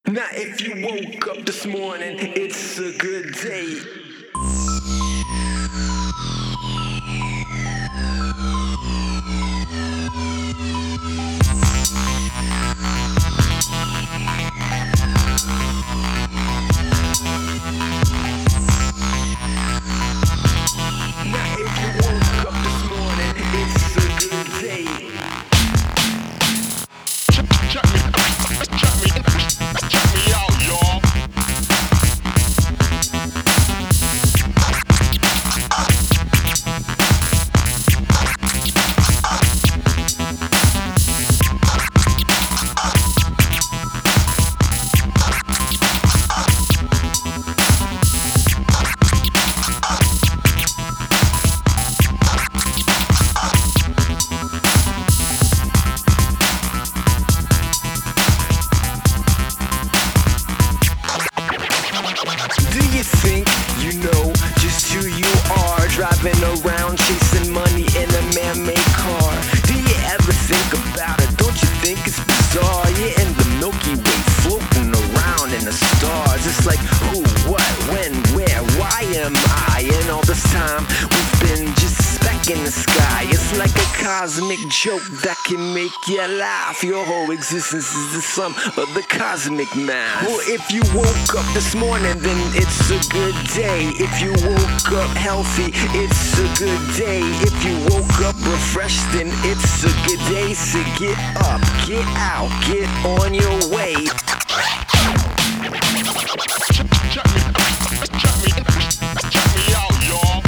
Now if you woke up this morning, it's a good day. Now if you woke up this morning, it's a good day. Check me out, y'all. Do you think you know just who you are? Driving around chasing money in a man-made car. Do you ever think about it? Don't you think it's bizarre? You're in the Milky Way, floating around in the stars. It's like who, what, when, where, why am I? And all this time we've been just a speck in the sky. It's like a cosmic joke that can make you laugh. Your whole existence is the sum of the cosmic math. Well, if you woke up this morning, then it's a good day. If you woke up healthy, it's a good day. If you woke up refreshed, then it's a good day. So get up, get out, get on your way. Check me out, y'all.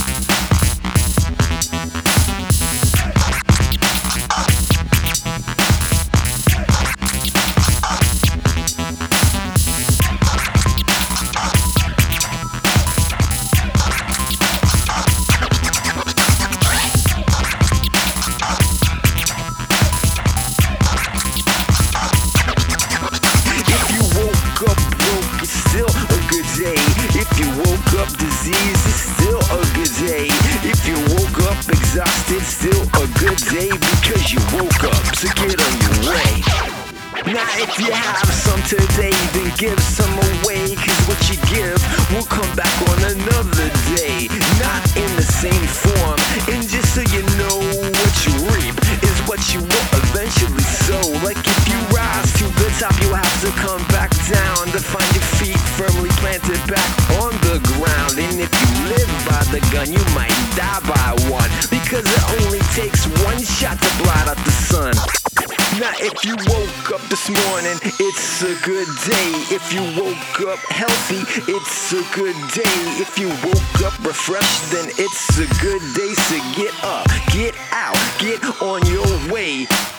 If you woke up broke, it's still a good day. If you woke up diseased, it's still a good day. If you woke up exhausted, still a good day because you woke up to get on your way. Now if you have some today, then give some away, cause what you give will come back on another day. Not in the same form, and just so you know, what you reap is what you will eventually sow. Like if you rise to the top, you have to come back down to find your feet firmly planted back on the ground. And if you live by the gun, you might die by one, because it only takes one shot to blot out the sun. Now if you woke up this morning, it's a good day. If you woke up healthy, it's a good day. If you woke up refreshed, then it's a good day. So get up, get out, get on your way.